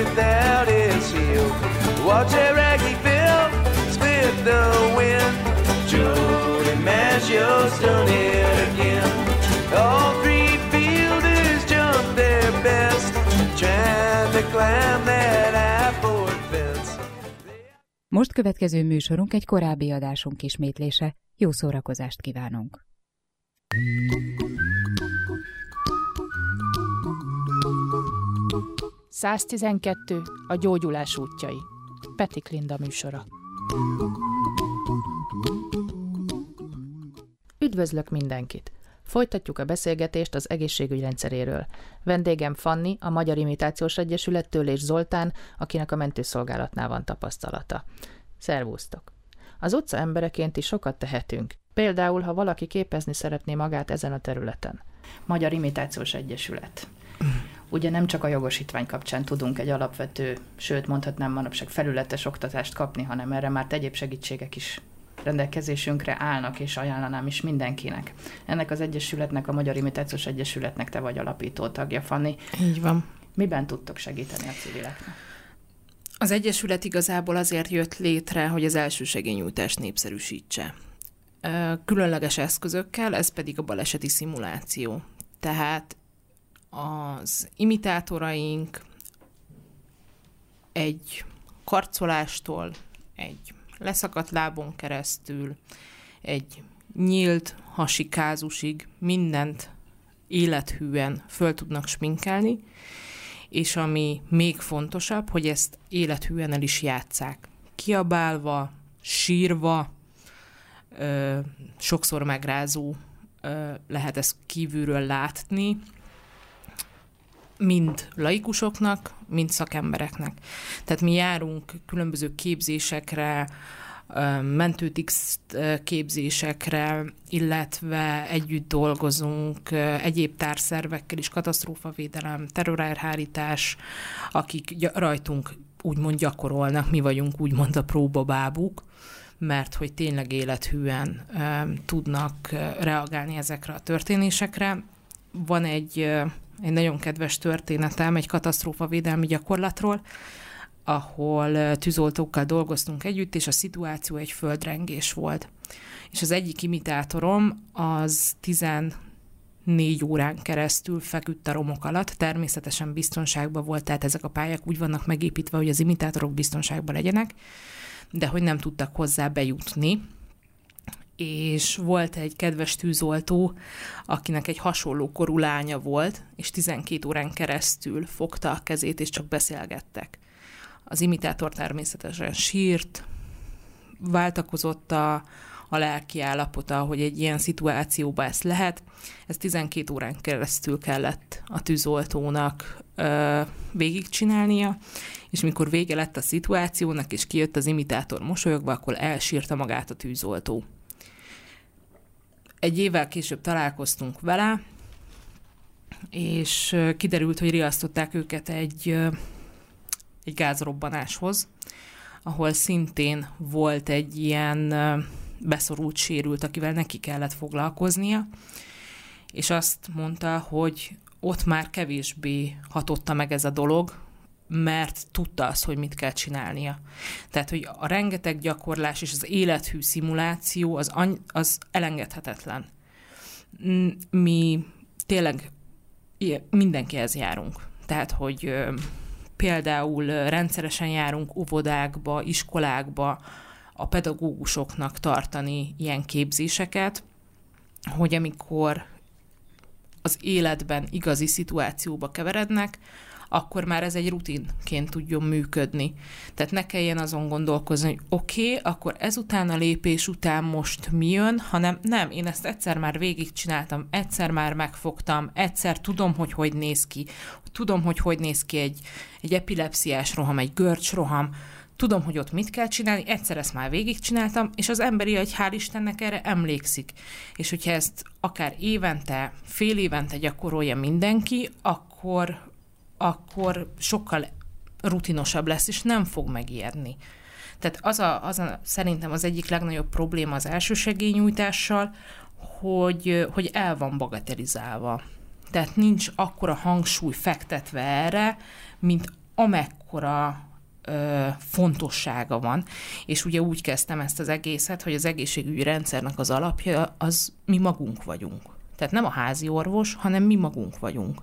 without his shield. Watch a raggy bill split the wind. Jody Maggio's done it again. All three fielders jumped their best, trying to climb that high-board fence. Most következő műsorunk egy korábbi adásunk ismétlése. Jó szórakozást kívánunk! ...112. A gyógyulás útjai. Petik Linda műsora. Üdvözlök mindenkit! Folytatjuk a beszélgetést az egészségügy rendszeréről. Vendégem Fanni, a Magyar Imitációs Egyesülettől, és Zoltán, akinek a mentőszolgálatnál van tapasztalata. Szervusztok! Az utca embereként is sokat tehetünk. Például, ha valaki képezni szeretné magát ezen a területen. Magyar Imitációs Egyesület. Ugye nem csak a jogosítvány kapcsán tudunk egy alapvető, sőt mondhatnám manapság felületes oktatást kapni, hanem erre már egyéb segítségek is rendelkezésünkre állnak, és ajánlanám is mindenkinek. Ennek az egyesületnek, a Magyar Imitációs Egyesületnek te vagy alapító tagja, Fanni. Így van. Miben tudtok segíteni a civileknek? Az egyesület igazából azért jött létre, hogy az elsősegélynyújtást népszerűsítse. Különleges eszközökkel, ez pedig a baleseti szimuláció. Tehát az imitátoraink egy karcolástól, egy leszakadt lábon keresztül, egy nyílt hasikázusig mindent élethűen föl tudnak sminkelni, és ami még fontosabb, hogy ezt élethűen el is játsszák. Kiabálva, sírva, sokszor megrázó lehet ezt kívülről látni, mind laikusoknak, mind szakembereknek. Tehát mi járunk különböző képzésekre, mentőtix képzésekre, illetve együtt dolgozunk egyéb társzervekkel is, katasztrófavédelem, terrorelhárítás, akik rajtunk úgymond gyakorolnak, mi vagyunk úgymond a próbabábuk, mert hogy tényleg élethűen tudnak reagálni ezekre a történésekre. Van egy nagyon kedves történetem egy katasztrófavédelmi gyakorlatról, ahol tűzoltókkal dolgoztunk együtt, és a szituáció egy földrengés volt. És az egyik imitátorom az 14 órán keresztül feküdt a romok alatt, természetesen biztonságban volt, tehát ezek a pályák úgy vannak megépítve, hogy az imitátorok biztonságban legyenek, de hogy nem tudtak hozzá bejutni. És volt egy kedves tűzoltó, akinek egy hasonló korú lánya volt, és 12 órán keresztül fogta a kezét, és csak beszélgettek. Az imitátor természetesen sírt, váltakozott a lelki állapota, hogy egy ilyen szituációban ezt lehet. Ez 12 órán keresztül kellett a tűzoltónak végigcsinálnia, és mikor vége lett a szituációnak, és kijött az imitátor mosolyogva, akkor elsírta magát a tűzoltó. Egy évvel később találkoztunk vele, és kiderült, hogy riasztották őket egy gázrobbanáshoz, ahol szintén volt egy ilyen beszorult sérült, akivel neki kellett foglalkoznia, és azt mondta, hogy ott már kevésbé hatotta meg ez a dolog, mert tudta azt, hogy mit kell csinálnia. Tehát, hogy a rengeteg gyakorlás és az élethű szimuláció az elengedhetetlen. Mi tényleg mindenkihez járunk. Tehát, hogy például rendszeresen járunk óvodákba, iskolákba a pedagógusoknak tartani ilyen képzéseket, hogy amikor az életben igazi szituációba keverednek, akkor már ez egy rutinként tudjon működni. Tehát ne kelljen azon gondolkozni, hogy oké, akkor ezután a lépés után most mi jön, hanem nem, én ezt egyszer már végigcsináltam, egyszer már megfogtam, egyszer tudom, hogy néz ki. Tudom, hogy néz ki egy epilepsziás roham, egy görcsroham, tudom, hogy ott mit kell csinálni, egyszer ezt már végigcsináltam, és az emberi agy, hál' Istennek erre emlékszik. És hogyha ezt akár évente, fél évente gyakorolja mindenki, akkor sokkal rutinosabb lesz, és nem fog megijedni. Tehát az szerintem az egyik legnagyobb probléma az elsősegélynyújtással, hogy el van bagatelizálva. Tehát nincs akkora hangsúly fektetve erre, mint amekkora fontossága van, és ugye úgy kezdtem ezt az egészet, hogy az egészségügyi rendszernek az alapja az mi magunk vagyunk. Tehát nem a házi orvos, hanem mi magunk vagyunk.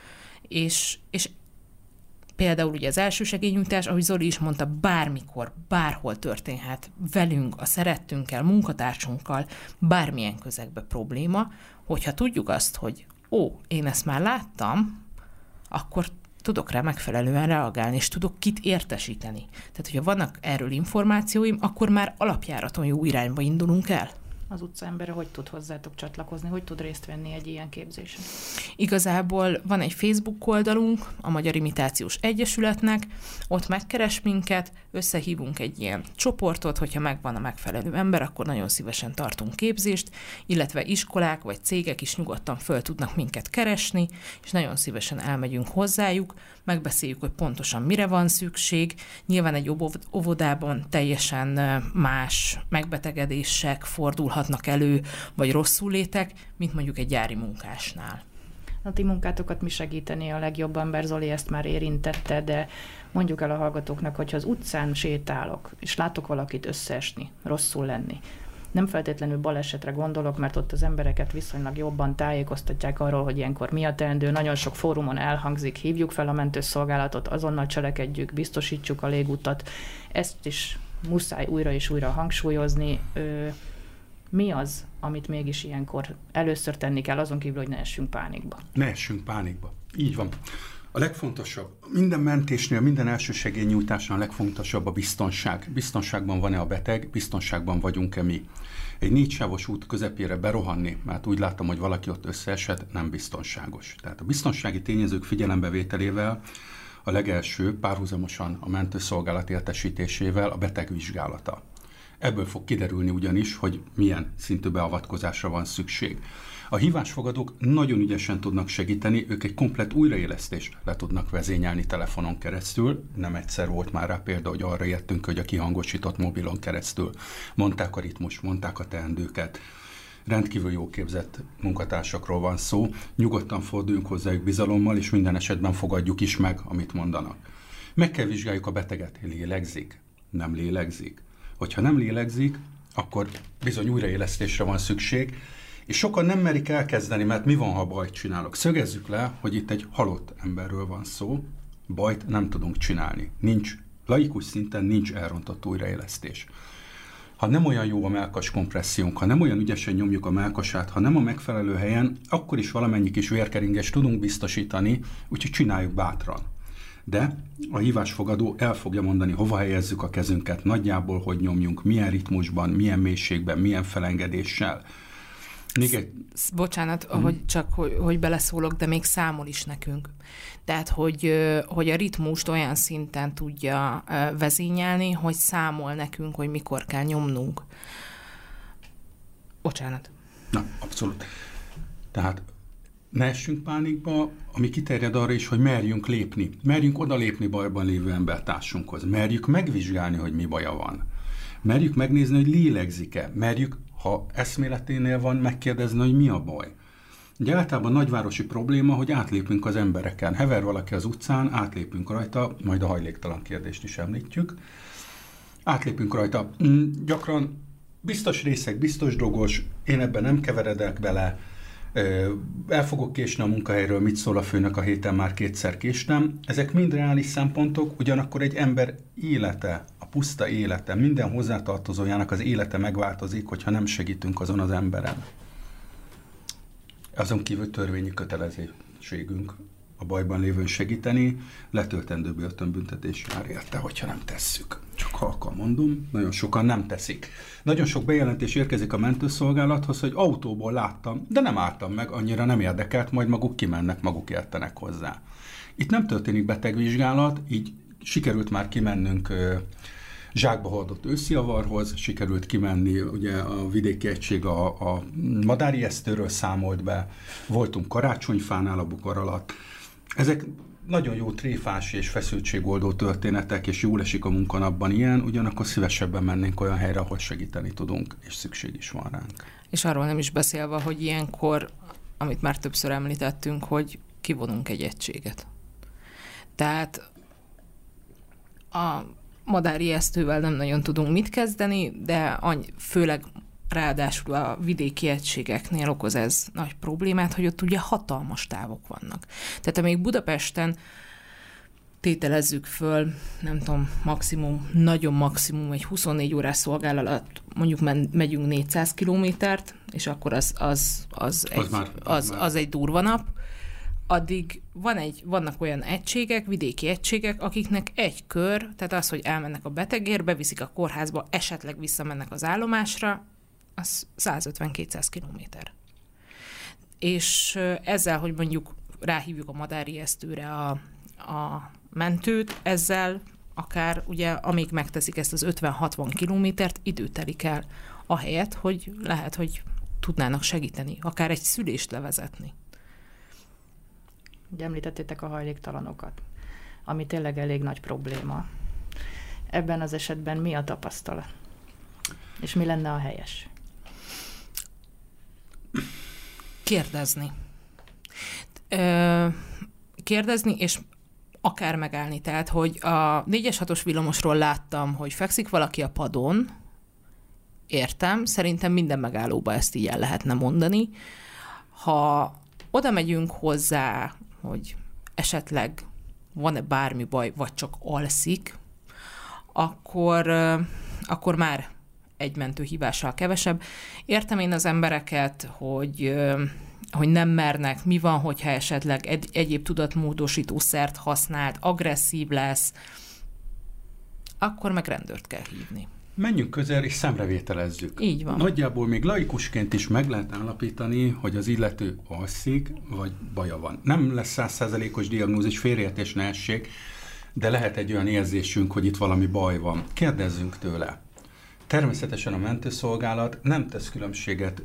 És például ugye az elsősegélynyújtás, ahogy Zoli is mondta, bármikor, bárhol történhet velünk, a szerettünkkel, munkatársunkkal, bármilyen közegben probléma, hogyha tudjuk azt, hogy én ezt már láttam, akkor tudok rá megfelelően reagálni, és tudok kit értesíteni. Tehát, hogyha vannak erről információim, akkor már alapjáraton jó irányba indulunk el. Az utcaembere hogy tud hozzátok csatlakozni, hogy tud részt venni egy ilyen képzésen? Igazából van egy Facebook oldalunk, a Magyar Imitációs Egyesületnek, ott megkeres minket, összehívunk egy ilyen csoportot, hogyha megvan a megfelelő ember, akkor nagyon szívesen tartunk képzést, illetve iskolák vagy cégek is nyugodtan föl tudnak minket keresni, és nagyon szívesen elmegyünk hozzájuk, megbeszéljük, hogy pontosan mire van szükség. Nyilván egy óvodában teljesen más megbetegedések fordulhatnak elő, vagy rosszullétek, mint mondjuk egy gyári munkásnál. A ti munkátokat mi segíteni a legjobban, bár Zoli ezt már érintette, de mondjuk el a hallgatóknak, hogyha az utcán sétálok, és látok valakit összeesni, rosszul lenni. Nem feltétlenül balesetre gondolok, mert ott az embereket viszonylag jobban tájékoztatják arról, hogy ilyenkor mi a teendő. Nagyon sok fórumon elhangzik, hívjuk fel a mentőszolgálatot, azonnal cselekedjük, biztosítsuk a légutat. Ezt is muszáj újra és újra hangsúlyozni. Mi az, amit mégis ilyenkor először tenni kell, azon kívül, hogy ne essünk pánikba? Ne essünk pánikba. Így van. A legfontosabb, minden mentésnél, minden elsősegélynyújtásnál a legfontosabb a biztonság. Biztonságban van-e a beteg, biztonságban vagyunk-e mi. Egy 4 sávos út közepére berohanni, mert úgy láttam, hogy valaki ott összeesett, nem biztonságos. Tehát a biztonsági tényezők figyelembevételével a legelső párhuzamosan a mentőszolgálat értesítésével a beteg vizsgálata. Ebből fog kiderülni ugyanis, hogy milyen szintű beavatkozásra van szükség. A hívásfogadók nagyon ügyesen tudnak segíteni, ők egy komplett újraélesztést le tudnak vezényelni telefonon keresztül. Nem egyszer volt már rá példa, hogy arra értünk, hogy a kihangosított mobilon keresztül mondták a ritmust, mondták a teendőket. Rendkívül jó képzett munkatársakról van szó, nyugodtan forduljunk hozzájuk bizalommal, és minden esetben fogadjuk is meg, amit mondanak. Meg kell vizsgáljuk a beteget, lélegzik, nem lélegzik. Hogyha nem lélegzik, akkor bizony újraélesztésre van szükség, és sokan nem merik elkezdeni, mert mi van, ha bajt csinálok. Szögezzük le, hogy itt egy halott emberről van szó, bajt nem tudunk csinálni. Laikus szinten nincs elrontott újraélesztés. Ha nem olyan jó a mellkas kompressziónk, ha nem olyan ügyesen nyomjuk a mellkasát, ha nem a megfelelő helyen, akkor is valamennyi kis vérkeringést tudunk biztosítani, úgyhogy csináljuk bátran. De a hívásfogadó el fogja mondani, hova helyezzük a kezünket, nagyjából hogy nyomjunk, milyen ritmusban, milyen mélységben, milyen felengedéssel. Bocsánat, hogy beleszólok, de még számol is nekünk. Tehát, hogy a ritmust olyan szinten tudja vezényelni, hogy számol nekünk, hogy mikor kell nyomnunk. Bocsánat. Na, abszolút. Tehát ne essünk pánikba, ami kiterjed arra is, hogy merjünk lépni. Merjünk odalépni bajban lévő embertársunkhoz. Merjük megvizsgálni, hogy mi baja van. Merjük megnézni, hogy lélegzik-e. Merjük, ha eszméleténél van, megkérdezni, hogy mi a baj. Ugye általában nagyvárosi probléma, hogy átlépünk az embereken. Hever valaki az utcán, átlépünk rajta, majd a hajléktalan kérdést is említjük. Átlépünk rajta. Gyakran biztos részeg, biztos drogos, én ebben nem keveredek bele, el fogok késni a munkahelyről, mit szól a főnök, a héten már 2-szer késtem. Ezek mind reális szempontok, ugyanakkor egy ember élete, a puszta élete, minden hozzátartozójának az élete megváltozik, hogyha nem segítünk azon az emberen. Azon kívül törvényi kötelezettségünk a bajban lévőn segíteni, letöltendő börtönbüntetés jár érte, hogyha nem tesszük. Csak halkan mondom, nagyon sokan nem teszik. Nagyon sok bejelentés érkezik a mentőszolgálathoz, hogy autóból láttam, de nem álltam meg, annyira nem érdekelt, majd maguk kimennek, maguk értenek hozzá. Itt nem történik betegvizsgálat, így sikerült már kimennünk zsákba hordott ősziavarhoz, sikerült kimenni, ugye a vidéki egység a madárijesztőről számolt be, voltunk Karácsonyfánál a bukor alatt. Ezek nagyon jó tréfás és feszültségoldó történetek, és jól esik a munkanapban ilyen, ugyanakkor szívesebben mennénk olyan helyre, ahol segíteni tudunk, és szükség is van ránk. És arról nem is beszélve, hogy ilyenkor, amit már többször említettünk, hogy kivonunk egy egységet. Tehát A madárijesztővel nem nagyon tudunk mit kezdeni, de főleg ráadásul a vidéki egységeknél okoz ez nagy problémát, hogy ott ugye hatalmas távok vannak. Tehát amíg Budapesten tételezzük föl, nem tudom, nagyon maximum egy 24 órás szolgálat, mondjuk megyünk 400 kilométert, és akkor az egy durva nap, addig vannak olyan egységek, vidéki egységek, akiknek egy kör, tehát az, hogy elmennek a betegért, beviszik a kórházba, esetleg visszamennek az állomásra, az 150-200 kilométer. És ezzel, hogy mondjuk ráhívjuk a madárijesztőre a mentőt, ezzel akár ugye, amíg megteszik ezt az 50-60 kilométert, idő telik el, ahelyett, hogy lehet, hogy tudnának segíteni, akár egy szülést levezetni. Ugye említettétek a hajléktalanokat, ami tényleg elég nagy probléma. Ebben az esetben mi a tapasztalat? És mi lenne a helyes? Kérdezni. Kérdezni, és akár megállni. Tehát, hogy a 4-es 6-os villamosról láttam, hogy fekszik valaki a padon, értem, szerintem minden megállóba ezt így el lehetne mondani. Ha oda megyünk hozzá, hogy esetleg van-e bármi baj, vagy csak alszik, akkor már egy mentőhívással kevesebb. Értem én az embereket, hogy nem mernek, mi van, hogyha esetleg egyéb tudatmódosító szert használt, agresszív lesz, akkor meg rendőrt kell hívni. Menjünk közel és szemrevételezzük. Így van. Nagyjából még laikusként is meg lehet állapítani, hogy az illető alszik, vagy baja van. Nem lesz 100%-os diagnózis, félreértés ne essék, de lehet egy olyan érzésünk, hogy itt valami baj van. Kérdezzünk tőle. Természetesen a mentőszolgálat nem tesz különbséget.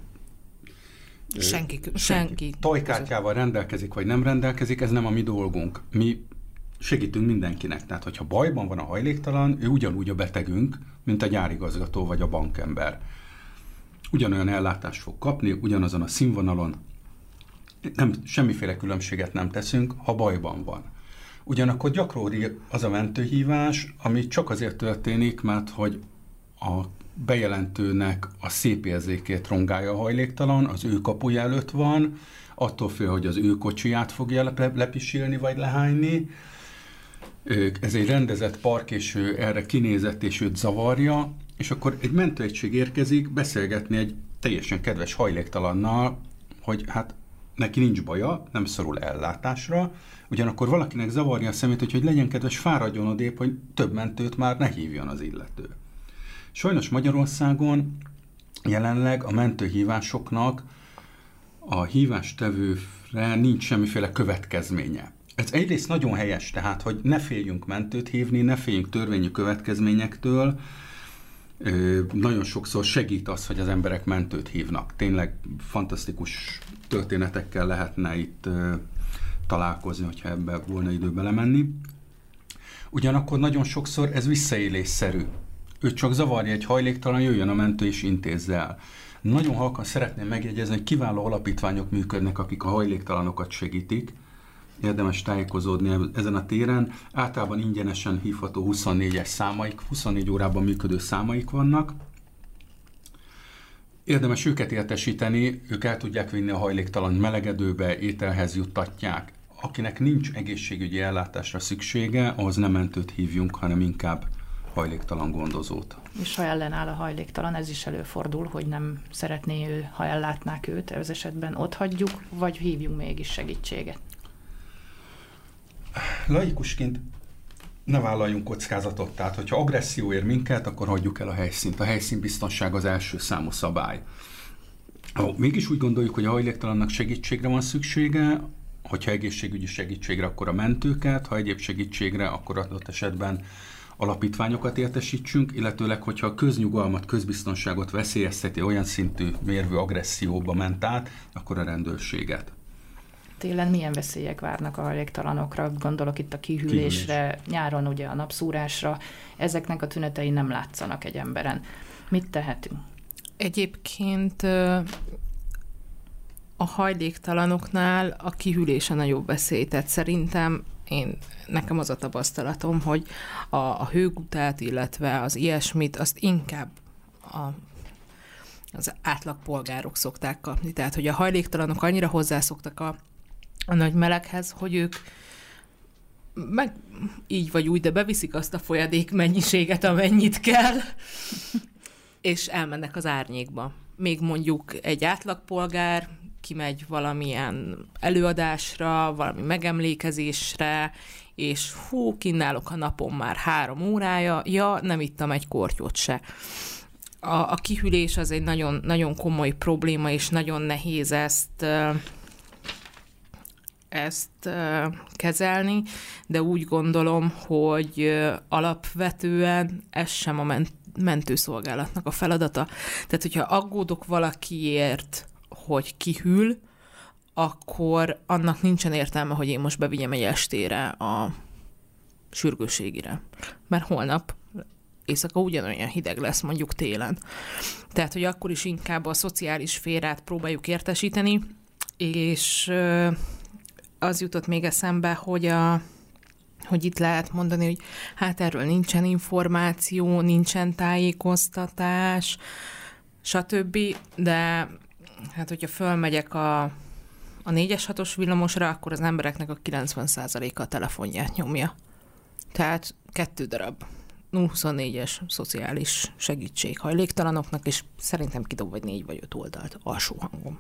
Senki. Tojkártyával rendelkezik, vagy nem rendelkezik, ez nem a mi dolgunk. Mi segítünk mindenkinek. Tehát, hogyha bajban van a hajléktalan, ő ugyanúgy a betegünk, mint a gyárigazgató vagy a bankember. Ugyanolyan ellátást fog kapni, ugyanazon a színvonalon. Semmiféle különbséget nem teszünk, ha bajban van. Ugyanakkor gyakori az a mentőhívás, ami csak azért történik, mert hogy a bejelentőnek a szép érzékét rongálja a hajléktalan, az ő kapuja előtt van, attól fél, hogy az ő kocsiját fogja lepisilni vagy lehányni. Ez egy rendezett park, és ő erre kinézett, és őt zavarja, és akkor egy mentőegység érkezik beszélgetni egy teljesen kedves hajléktalannal, hogy hát neki nincs baja, nem szorul ellátásra, ugyanakkor valakinek zavarja a szemét, hogy legyen kedves, fáradjon odébb, hogy több mentőt már ne hívjon az illető. Sajnos Magyarországon jelenleg a mentőhívásoknak a hívástevőre nincs semmiféle következménye. Ez egyrészt nagyon helyes, tehát, hogy ne féljünk mentőt hívni, ne féljünk törvényi következményektől. Nagyon sokszor segít az, hogy az emberek mentőt hívnak. Tényleg fantasztikus történetekkel lehetne itt találkozni, hogyha ebbe volna idő belemenni. Ugyanakkor nagyon sokszor ez visszaélésszerű. Ő csak zavarja egy hajléktalan, jöjjön a mentő és intézze el. Nagyon halkan szeretném megjegyezni, hogy kiváló alapítványok működnek, akik a hajléktalanokat segítik. Érdemes tájékozódni ezen a téren. Általában ingyenesen hívható 24-es számaik, 24 órában működő számaik vannak. Érdemes őket értesíteni, ők el tudják vinni a hajléktalan melegedőbe, ételhez juttatják. Akinek nincs egészségügyi ellátásra szüksége, ahhoz nem mentőt hívjunk, hanem inkább hajléktalan gondozót. És ha ellenáll a hajléktalan, ez is előfordul, hogy nem szeretné ő, ha ellátnák őt, ez esetben ott hagyjuk, vagy hívjunk mégis segítséget? Laikusként ne vállaljunk kockázatot, tehát hogyha agresszió ér minket, akkor hagyjuk el a helyszínt. A helyszínbiztonság az első számú szabály. Ha mégis úgy gondoljuk, hogy a hajléktalannak segítségre van szüksége, hogyha egészségügyi segítségre, akkor a mentőket, ha egyéb segítségre, akkor adott esetben alapítványokat értesítsünk, illetőleg, hogyha a köznyugalmat, közbiztonságot veszélyezteti, olyan szintű mérvű agresszióba ment át, akkor a rendőrséget. Télen milyen veszélyek várnak a hajléktalanokra? Gondolok itt a kihűlésre, nyáron ugye a napszúrásra. Ezeknek a tünetei nem látszanak egy emberen. Mit tehetünk? Egyébként a hajléktalanoknál a kihűlés a nagyobb veszély. Tehát szerintem nekem az a tapasztalatom, hogy a hőgutát, illetve az ilyesmit, azt inkább az átlagpolgárok szokták kapni. Tehát, hogy a hajléktalanok annyira hozzászoktak a nagy meleghez, hogy ők meg így vagy úgy, de beviszik azt a folyadék mennyiséget, amennyit kell, és elmennek az árnyékba. Még mondjuk egy átlagpolgár kimegy valamilyen előadásra, valami megemlékezésre, és kínálok a napon már 3 órája, nem ittam egy kortyot se. A kihűlés az egy nagyon, nagyon komoly probléma, és nagyon nehéz ezt kezelni, de úgy gondolom, hogy alapvetően ez sem a mentőszolgálatnak a feladata. Tehát, hogyha aggódok valakiért, hogy kihűl, akkor annak nincsen értelme, hogy én most bevigyem egy estére a sürgősségire. Mert holnap éjszaka ugyanolyan hideg lesz, mondjuk télen. Tehát, hogy akkor is inkább a szociális szférát próbáljuk értesíteni, és az jutott még eszembe, hogy itt lehet mondani, hogy hát erről nincsen információ, nincsen tájékoztatás, stb. De hát, hogyha fölmegyek a 4-es 6-os villamosra, akkor az embereknek a 90%-a a telefonját nyomja. Tehát 2 darab 0-24-es szociális segítség hajléktalanoknak, és szerintem kidob vagy 4 vagy 5 oldalt alsó hangom.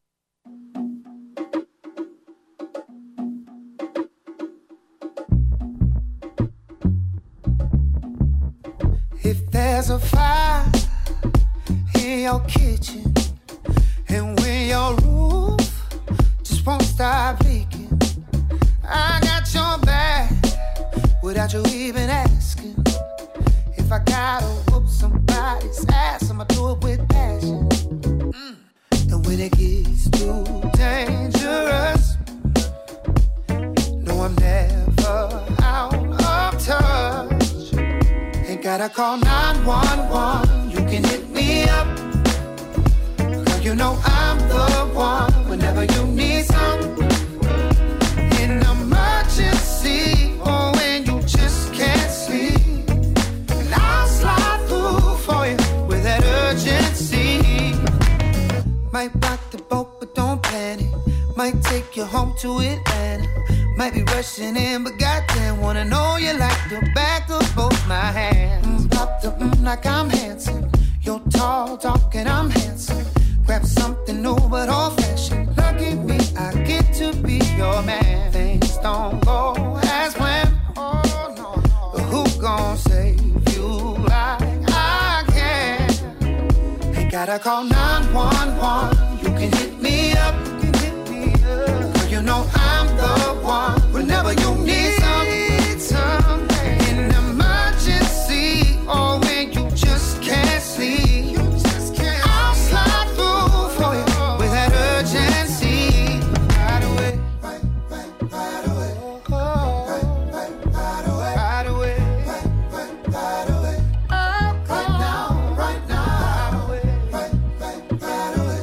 If there's a fire in your kitchen and when your roof just won't stop leaking, I got your back without you even asking. If I gotta whoop somebody's ass, I'ma do it with passion. And when it gets too dangerous, no, I'm never out of touch. Ain't gotta call 911, you can hit me up. Girl, you know I'm the one whenever you need some. In emergency, or when you just can't sleep, and I'll slide through for you with that urgency. Might rock the boat, but don't panic. Might take you home to Atlanta. Might be rushing in, but goddamn, wanna know you like the back of both my hands. Pop the like I'm handsome. You're tall, dark, and I'm handsome. Grab something new but old-fashioned. Lucky me, I get to be your man. Things don't go as planned. Oh no, but who gon' save you like I can? Ain't gotta call 911. You can hit me up. Girl, you know I'm the one whenever you need something. In emergency, or when you just can't sleep, I'll slide through for you with that urgency. Right away, right away, right away, right away, right away. Right now, right now, right away,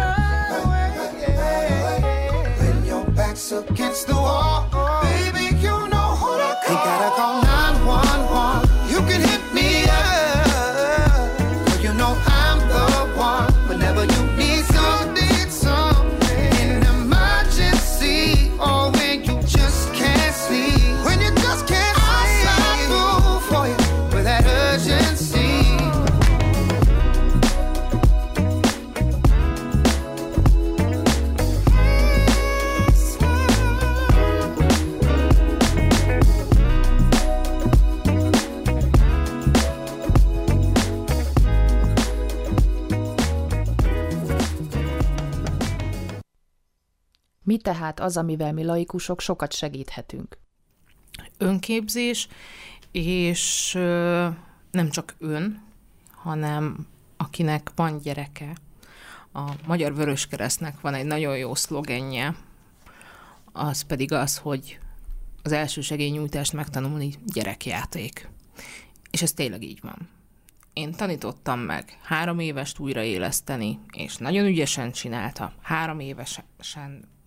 when your back's against the wall, baby, you know who to call. Ain't gotta call 911. You can hit me up. Girl, you know I'm the one whenever you need something. In emergency, or when you just can't sleep. When you just can't sleep, I'll slide through for you with that urgency. Mi tehát az, amivel mi laikusok sokat segíthetünk? Önképzés, és nem csak hanem akinek van gyereke. A Magyar Vöröskeresztnek van egy nagyon jó szlogenje, az pedig az, hogy az elsősegélynyújtást megtanulni gyerekjáték. És ez tényleg így van. Én tanítottam meg 3 évest újraéleszteni, és nagyon ügyesen csinálta. 3 évesen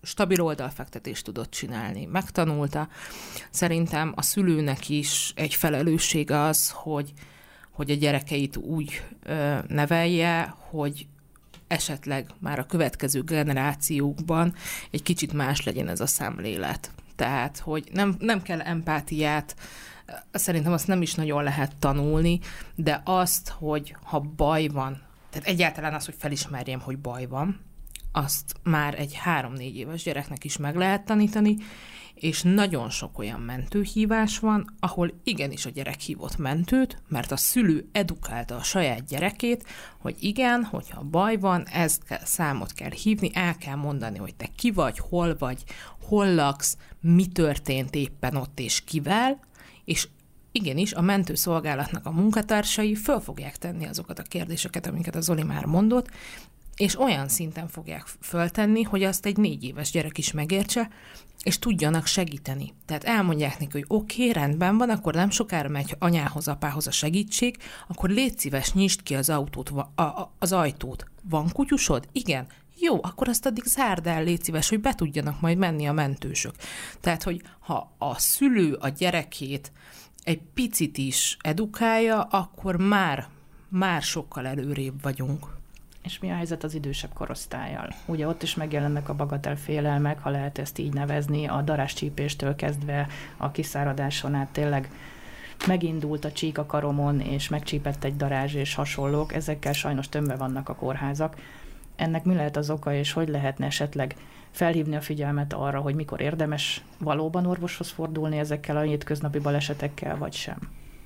stabil oldalfektetést tudott csinálni, megtanulta. Szerintem a szülőnek is egy felelőssége az, hogy a gyerekeit úgy nevelje, hogy esetleg már a következő generációkban egy kicsit más legyen ez a szemlélet. Tehát, hogy nem kell empátiát, szerintem azt nem is nagyon lehet tanulni, de azt, hogy ha baj van, tehát egyáltalán az, hogy felismerjem, hogy baj van, azt már egy 3-4 éves gyereknek is meg lehet tanítani, és nagyon sok olyan mentőhívás van, ahol igenis a gyerek hívott mentőt, mert a szülő edukálta a saját gyerekét, hogy igen, hogyha baj van, számot kell hívni, el kell mondani, hogy te ki vagy, hol laksz, mi történt éppen ott és kivel, és igenis a mentőszolgálatnak a munkatársai föl fogják tenni azokat a kérdéseket, amiket a Zoli már mondott, és olyan szinten fogják föltenni, hogy azt egy 4 éves gyerek is megértse, és tudjanak segíteni. Tehát elmondják neki, hogy oké, rendben van, akkor nem sokára megy anyához, apához a segítség, akkor légy szíves, nyisd ki az ajtót. Van kutyusod? Igen. Jó, akkor azt addig zárd el, légy szíves, hogy be tudjanak majd menni a mentősök. Tehát, hogy ha a szülő a gyerekét egy picit is edukálja, akkor már sokkal előrébb vagyunk. És mi a helyzet az idősebb korosztállyal? Ugye ott is megjelennek a bagatel félelmek, ha lehet ezt így nevezni, a daráscsípéstől kezdve a kiszáradáson át tényleg megindult a csík a karomon, és megcsípett egy darázs és hasonlók, ezekkel sajnos tömve vannak a kórházak. Ennek mi lehet az oka, és hogy lehetne esetleg felhívni a figyelmet arra, hogy mikor érdemes valóban orvoshoz fordulni ezekkel a hétköznapi balesetekkel, vagy sem?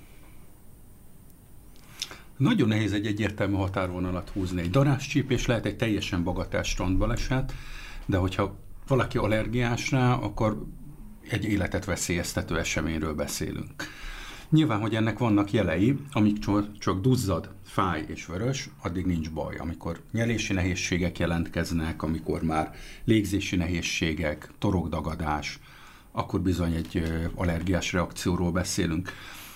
Nagyon nehéz egy egyértelmű határvonalat húzni. Egy darázscsípés lehet egy teljesen bagatel strandbaleset, de hogyha valaki allergiás rá, akkor egy életet veszélyeztető eseményről beszélünk. Nyilván, hogy ennek vannak jelei, amik csak duzzad, fáj és vörös, addig nincs baj. Amikor nyelési nehézségek jelentkeznek, amikor már légzési nehézségek, torokdagadás, akkor bizony egy allergiás reakcióról beszélünk.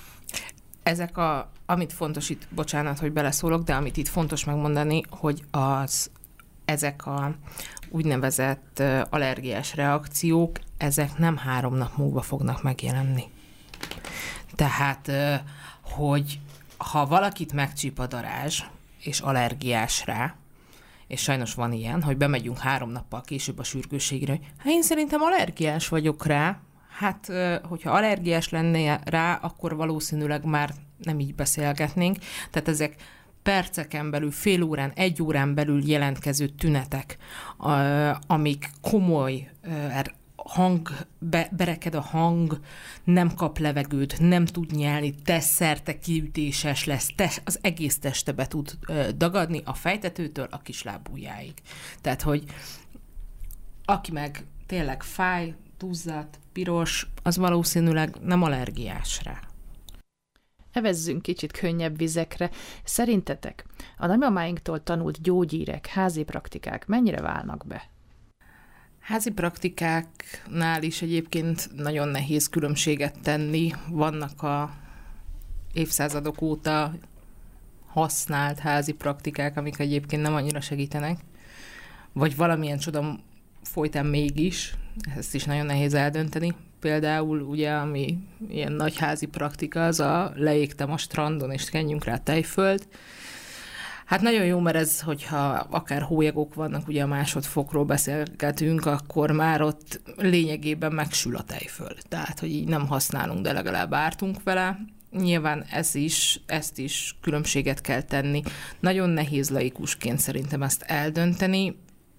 Amit fontos itt, bocsánat, hogy beleszólok, de amit itt fontos megmondani, hogy ezek a úgynevezett allergiás reakciók, ezek nem 3 nap múlva fognak megjelenni. Tehát, hogy ha valakit megcsíp a darázs, és allergiás rá, és sajnos van ilyen, hogy bemegyünk 3 nappal később a sürgősségre, hogy én szerintem allergiás vagyok rá, hát, hogyha allergiás lenne rá, akkor valószínűleg már nem így beszélgetnénk. Tehát ezek perceken belül, fél órán, 1 órán belül jelentkező tünetek, amik komoly bereked a hang, nem kap levegőt, nem tud nyelni, szerte kiütéses lesz, az egész teste be tud dagadni a fejtetőtől a kislábujjáig. Tehát, hogy aki meg tényleg fáj, duzzadt, piros, az valószínűleg nem allergiás rá. Evezzünk kicsit könnyebb vizekre. Szerintetek a nagymamáinktól tanult gyógyírek, házi praktikák mennyire válnak be? Házi praktikáknál is egyébként nagyon nehéz különbséget tenni. Vannak a évszázadok óta használt házi praktikák, amik egyébként nem annyira segítenek, vagy valamilyen csoda folytán mégis, ezt is nagyon nehéz eldönteni. Például ugye, ami ilyen nagy házi praktika, az a leégtem a strandon, és kenjünk rá tejföld. Hát nagyon jó, mert ez, hogyha akár hólyagok vannak, ugye a másodfokról beszélgetünk, akkor már ott lényegében megsül a tejföld. Tehát, hogy így nem használunk, de legalább ártunk vele. Nyilván ezt is különbséget kell tenni. Nagyon nehéz laikusként szerintem ezt eldönteni.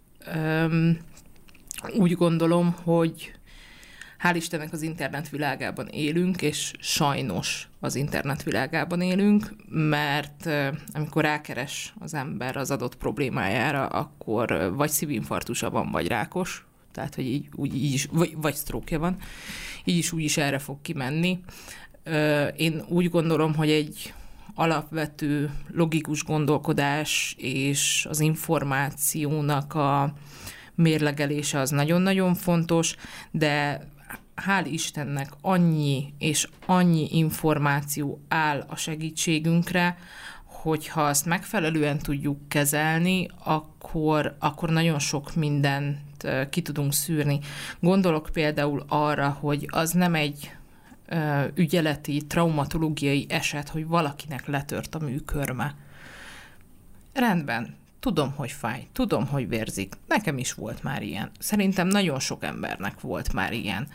Úgy gondolom, hogy hál' Istennek az internet világában élünk, és sajnos az internet világában élünk, mert amikor rákeres az ember az adott problémájára, akkor vagy szívinfarktusa van, vagy rákos, tehát hogy így is, vagy sztrókja van, így is úgy is erre fog kimenni. Én úgy gondolom, hogy egy alapvető logikus gondolkodás és az információnak a mérlegelése az nagyon-nagyon fontos, de hál' Istennek annyi és annyi információ áll a segítségünkre, hogyha azt megfelelően tudjuk kezelni, akkor nagyon sok mindent ki tudunk szűrni. Gondolok például arra, hogy az nem egy ügyeleti, traumatológiai eset, hogy valakinek letört a műkörme. Rendben, tudom, hogy fáj, tudom, hogy vérzik. Nekem is volt már ilyen. Szerintem nagyon sok embernek volt már ilyen.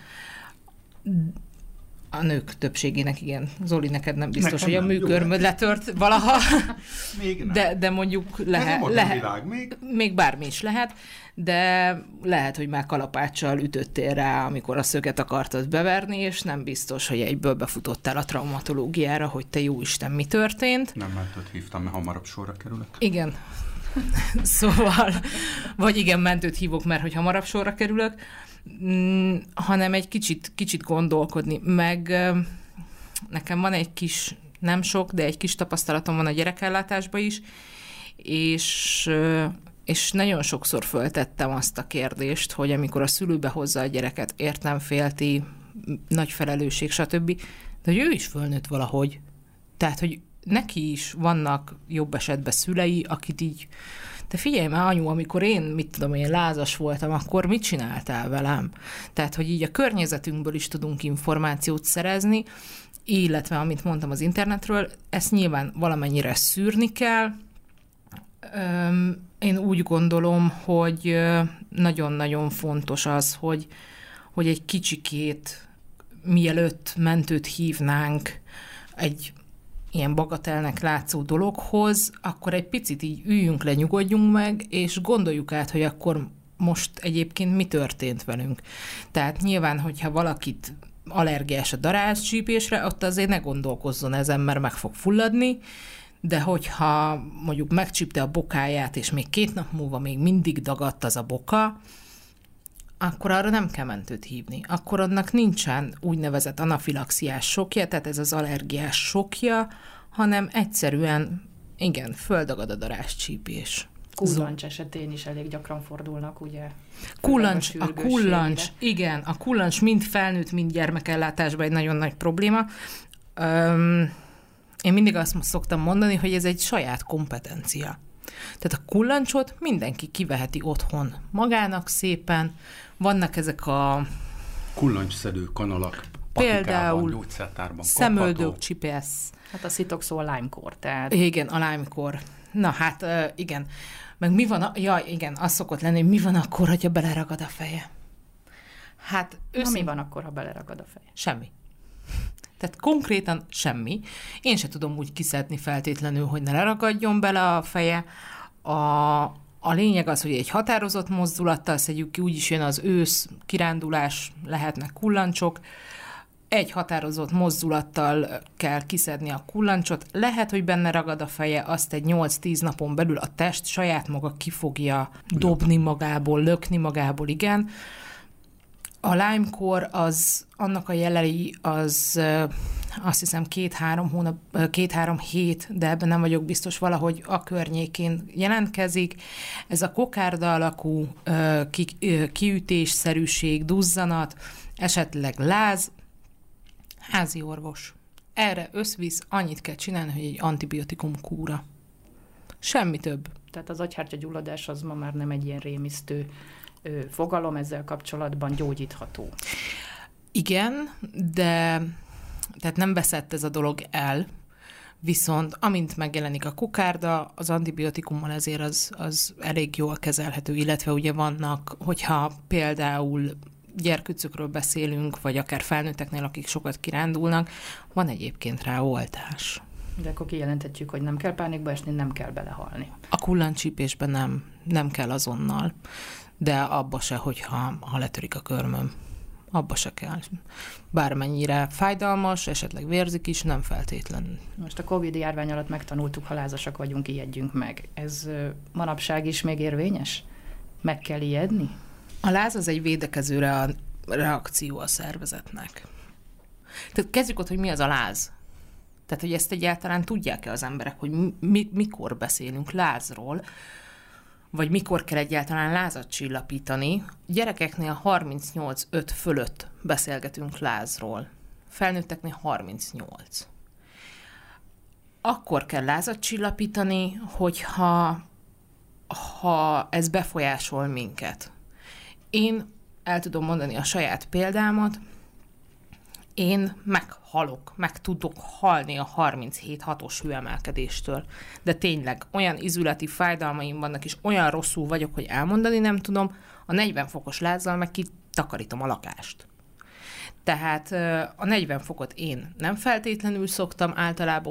A nők többségének igen. Zoli, neked nem biztos, nekem hogy a műkörmöd letört valaha. Még nem. De mondjuk lehet még bármi is lehet, de lehet, hogy már kalapáccsal ütöttél rá, amikor a szöget akartad beverni, és nem biztos, hogy egyből befutottál a traumatológiára, hogy te jóisten, mi történt. Nem mentőt hívtam, mert hamarabb sorra kerülök. Igen. Szóval, vagy igen, mentőt hívok, mert hogy hamarabb sorra kerülök, hanem egy kicsit gondolkodni. Meg nekem van egy kis, nem sok, de egy kis tapasztalatom van a gyerekellátásban is, és nagyon sokszor föltettem azt a kérdést, hogy amikor a szülő behozza a gyereket, értem, félti, nagy felelősség, stb., de hogy ő is fölnőtt valahogy. Tehát, hogy neki is vannak jobb esetben szülei, akit így, te figyelj már, anyu, amikor én lázas voltam, akkor mit csináltál velem? Tehát, hogy így a környezetünkből is tudunk információt szerezni, illetve, amit mondtam az internetről, ezt nyilván valamennyire szűrni kell. Én úgy gondolom, hogy nagyon-nagyon fontos az, hogy egy kicsikét, mielőtt mentőt hívnánk egy ilyen bagatelnek látszó dologhoz, akkor egy picit így üljünk le, nyugodjunk meg, és gondoljuk át, hogy akkor most egyébként mi történt velünk. Tehát nyilván, hogyha valakit allergiás a darázscsípésre, ott azért ne gondolkozzon ezen, mert meg fog fulladni, de hogyha mondjuk megcsípte a bokáját, és még 2 nap múlva még mindig dagadt az a boka, akkor arra nem kell mentőt hívni. Akkor annak nincsen úgynevezett anafilaxiás sokja, tehát ez az allergiás sokja, hanem egyszerűen, igen, földagad a darázscsípés. Kullancs esetén is elég gyakran fordulnak, ugye? A kullancs, igen, a kullancs mind felnőtt, mind gyermekellátásban egy nagyon nagy probléma. Én mindig azt szoktam mondani, hogy ez egy saját kompetencia. Tehát a kullancsot mindenki kiveheti otthon magának szépen. Vannak ezek a... Kullancsszedő kanalak. Például gyógyszertárban. szemöldök csipesz. Hát a szitoxó a Lyme-kor, tehát... Igen, a Lyme-kor. Na hát, igen. Meg mi van, igen, az szokott lenni, hogy mi van akkor, hogyha beleragad a feje? Hát mi van akkor, ha beleragad a feje? Semmi. Tehát konkrétan semmi. Én se tudom úgy kiszedni feltétlenül, hogy ne leragadjon bele a feje. A lényeg az, hogy egy határozott mozdulattal szedjük ki, úgyis jön az ősz, kirándulás, lehetnek kullancsok. Egy határozott mozdulattal kell kiszedni a kullancsot. Lehet, hogy benne ragad a feje, azt egy 8-10 napon belül a test saját maga ki fogja dobni magából, lökni magából, igen. A Lyme-kor az, annak a jelei az azt hiszem 2-3 hét, de ebben nem vagyok biztos, valahogy a környékén jelentkezik. Ez a kokárda alakú kiütésszerűség, duzzanat, esetleg láz, házi orvos. Erre összvisz, annyit kell csinálni, hogy egy antibiotikum kúra. Semmi több. Tehát az agyhártyagyulladás az ma már nem egy ilyen rémisztő fogalom, ezzel kapcsolatban gyógyítható. Igen, de tehát nem veszett ez a dolog el, viszont amint megjelenik a kokárda, az antibiotikummal ezért az elég jól kezelhető, illetve ugye vannak, hogyha például gyerkőcökről beszélünk, vagy akár felnőtteknél, akik sokat kirándulnak, van egyébként rá oltás. De akkor kijelenthetjük, hogy nem kell pánikba esni, nem kell belehalni. A kullancscsípésben nem kell azonnal, de abba se, hogyha letörik a körmöm. Abba se kell. Bármennyire fájdalmas, esetleg vérzik is, nem feltétlenül. Most a Covid járvány alatt megtanultuk, ha lázasak vagyunk, ijedjünk meg. Ez manapság is még érvényes? Meg kell ijedni? A láz az egy védekező reakció a szervezetnek. Tehát kezdjük ott, hogy mi az a láz. Tehát, hogy ezt egyáltalán tudják-e az emberek, hogy mikor beszélünk lázról, vagy mikor kell egyáltalán lázat csillapítani. Gyerekeknél 38-5 fölött beszélgetünk lázról. Felnőtteknél 38. Akkor kell lázat csillapítani, hogyha ez befolyásol minket. Én el tudom mondani a saját példámat, én meg tudok halni a 37,6-os hőemelkedéstől. De tényleg olyan izületi fájdalmaim vannak, és olyan rosszul vagyok, hogy elmondani nem tudom, a 40 fokos lázzal meg kitakarítom a lakást. Tehát a 40 fokot én nem feltétlenül szoktam általában